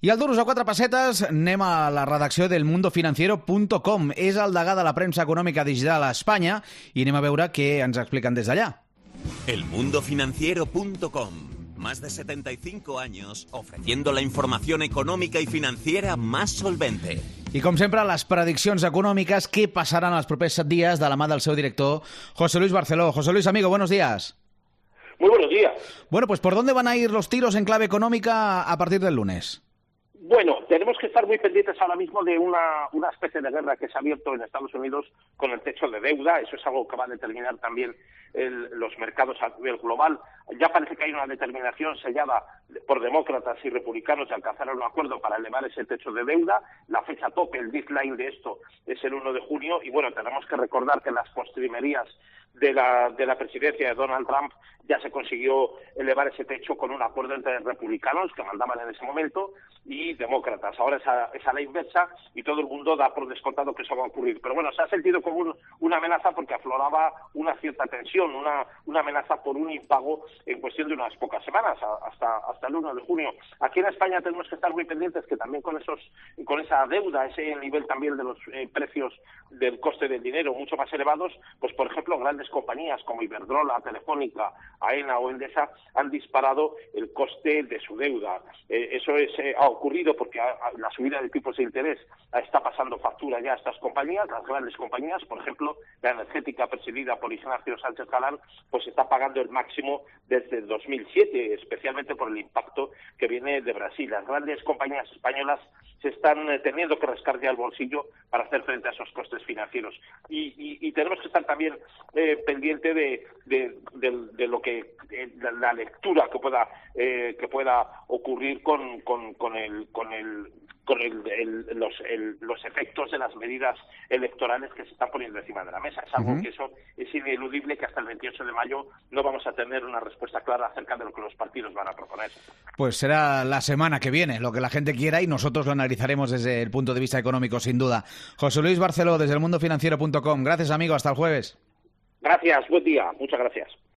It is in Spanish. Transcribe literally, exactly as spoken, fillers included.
I al Duros a quatre pessetes anem a la redacció del mundo financiero punto com. És el degà de la premsa econòmica digital a Espanya i anem a veure què ens expliquen des d'allà. el mundo financiero punto com. Más de setenta y cinco años ofreciendo la información económica y financiera más solvente. I com sempre, les prediccions econòmiques, què passaran els propers set dies de la mà del seu director, José Luis Barceló. José Luis, amigo, buenos días. Muy buenos días. Bueno, pues ¿por dónde van a ir los tiros en clave económica a partir del lunes? Bueno, tenemos que estar muy pendientes ahora mismo de una, una especie de guerra que se ha abierto en Estados Unidos con el techo de deuda. Eso es algo que va a determinar también el, los mercados a nivel global. Ya parece que hay una determinación sellada por demócratas y republicanos de alcanzar un acuerdo para elevar ese techo de deuda. La fecha tope, el deadline de esto, es el uno de junio. Y bueno, tenemos que recordar que en las postrimerías de la, de la presidencia de Donald Trump ya se consiguió elevar ese techo con un acuerdo entre republicanos, que mandaban en ese momento, y demócratas. Ahora esa, esa la inversa y todo el mundo da por descontado que eso va a ocurrir. Pero bueno, se ha sentido como un, una amenaza porque afloraba una cierta tensión, una, una amenaza por un impago en cuestión de unas pocas semanas, hasta, hasta el uno de junio. Aquí en España tenemos que estar muy pendientes que también con esos, con esa deuda, ese nivel también de los eh, precios del coste del dinero mucho más elevados, pues por ejemplo grandes compañías como Iberdrola, Telefónica, AENA o Endesa han disparado el coste de su deuda. Eh, eso es, eh, ha ocurrido porque a, a, la subida de tipos de interés está pasando factura ya a estas compañías, las grandes compañías, por ejemplo, la energética presidida por Ignacio Sánchez Galán, pues está pagando el máximo desde el dos mil siete, especialmente por el impacto que viene de Brasil. Las grandes compañías españolas se están eh, teniendo que rascar ya el bolsillo para hacer frente a esos costes financieros. Y, y, y tenemos que estar también eh, pendiente de, de, de, de lo que de la lectura que pueda eh, que pueda ocurrir con, con, con el con el con el, el, los, el, los efectos de las medidas electorales que se están poniendo encima de la mesa. Es algo uh-huh. que eso es ineludible, que hasta el veintiocho de mayo no vamos a tener una respuesta clara acerca de lo que los partidos van a proponer. Pues será la semana que viene, lo que la gente quiera, y nosotros lo analizaremos desde el punto de vista económico, sin duda. José Luis Barceló, desde el mundo financiero punto com. Gracias, amigo. Hasta el jueves. Gracias. Buen día. Muchas gracias.